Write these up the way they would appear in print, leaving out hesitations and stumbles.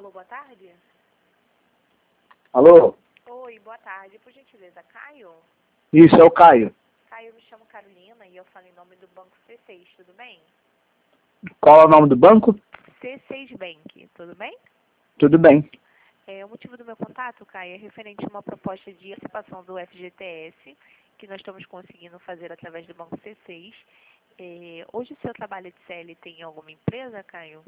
Alô, boa tarde. Alô? Oi, boa tarde. Por gentileza, Caio? Isso, é o Caio. Caio, eu me chamo Carolina e eu falo em nome do Banco C6, tudo bem? Qual é o nome do banco? C6 Bank, tudo bem? Tudo bem. O motivo do meu contato, Caio, é referente a uma proposta de antecipação do FGTS que nós estamos conseguindo fazer através do Banco C6. Hoje o senhor trabalha de CLT em alguma empresa, Caio?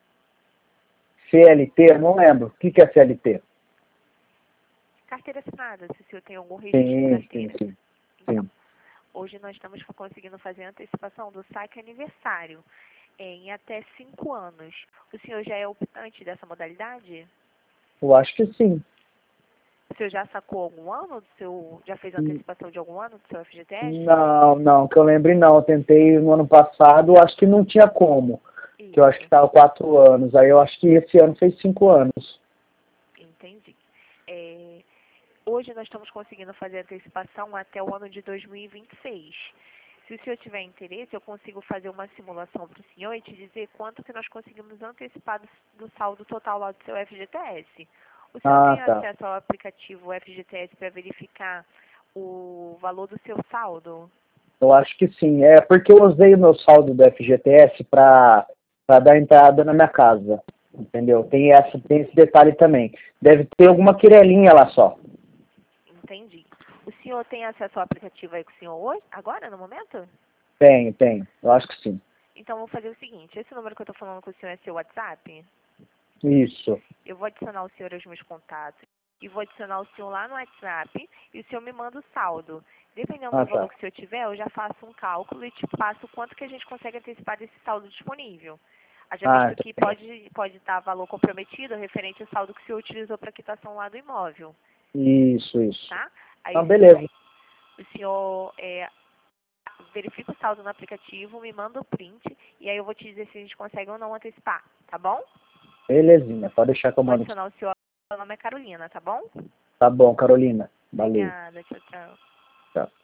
CLT, eu não lembro. O que é CLT? Carteira assinada, se o senhor tem algum registro de carteira. Sim. Então, hoje nós estamos conseguindo fazer a antecipação do saque aniversário em até 5 anos. O senhor já é optante dessa modalidade? Eu acho que sim. O senhor já sacou algum ano? Já fez antecipação de algum ano do seu FGTS? Não, que eu lembre não. Eu tentei no ano passado, acho que não tinha como. Isso. Que eu acho que estava 4 anos. Aí eu acho que esse ano fez 5 anos. Entendi. Hoje nós estamos conseguindo fazer a antecipação até o ano de 2026. Se o senhor tiver interesse, eu consigo fazer uma simulação para o senhor e te dizer quanto que nós conseguimos antecipar do saldo total lá do seu FGTS. O senhor tem Tá. acesso ao aplicativo FGTS para verificar o valor do seu saldo? Eu acho que sim. É porque eu usei o meu saldo do FGTS para dar entrada na minha casa. Entendeu? Tem esse detalhe também. Deve ter alguma quirelinha lá só. Entendi. O senhor tem acesso ao aplicativo aí com o senhor hoje, agora, no momento? Tenho. Eu acho que sim. Então, vou fazer o seguinte. Esse número que eu estou falando com o senhor é seu WhatsApp? Isso. Eu vou adicionar o senhor aos meus contatos e vou adicionar o senhor lá no WhatsApp e o senhor me manda o saldo. Dependendo do valor que o senhor tiver, eu já faço um cálculo e te passo quanto que a gente consegue antecipar desse saldo disponível. Já visto que pode estar valor comprometido referente ao saldo que o senhor utilizou para quitação lá do imóvel. Isso. Tá? Aí Beleza. o senhor verifica o saldo no aplicativo, me manda o print e aí eu vou te dizer se a gente consegue ou não antecipar, tá bom? Belezinha, pode deixar que eu Vou mando. adicionar o senhor, meu nome é Carolina, tá bom? Tá bom, Carolina. Valeu. Obrigada, tchau, tchau. Tchau.